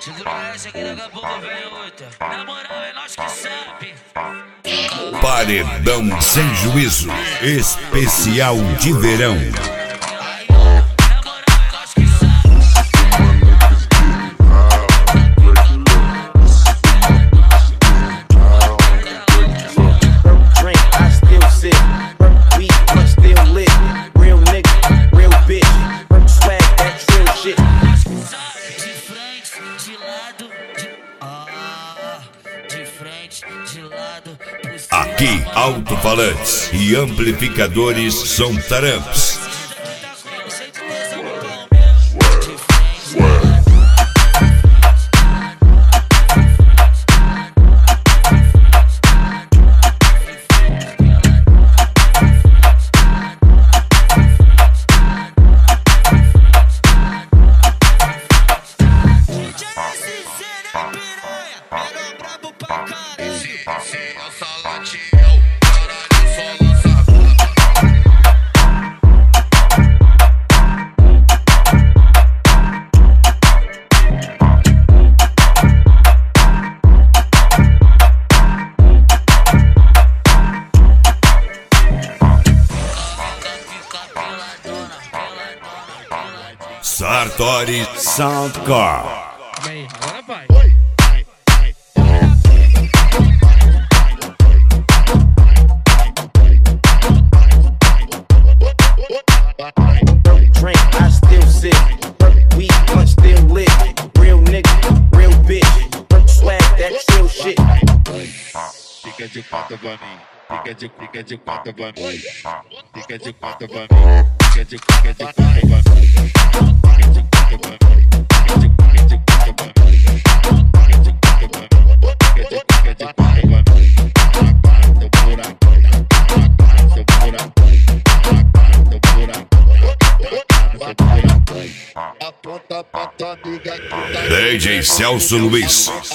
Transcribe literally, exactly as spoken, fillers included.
Segura essa que daqui a pouco vem outra. Na moral, é nós que sabe. Paredão Sem Juízo, especial de verão. Aqui, alto-falantes e amplificadores são taramps. Sartori Soundcore. Bem, agora vai. Drink, I still sit. We punch still lit. Real nigga, real bitch. Swag that chill shit. Fica de quatro pra mim. Fica de, fica de quatro pra mim. Fica de quatro pra mim. Fica de, fica de quatro pra mim. Fica de quatro pra mim. Fica de, fica de quatro pra mim. Fica de quatro pra mim. Fica de, fica de quatro pra mim. Na cara do buraco. Na cara do buraco. Na cara do buraco. Na cara do buraco. Aponta pra tua amiga que tá D J Celso Luiz,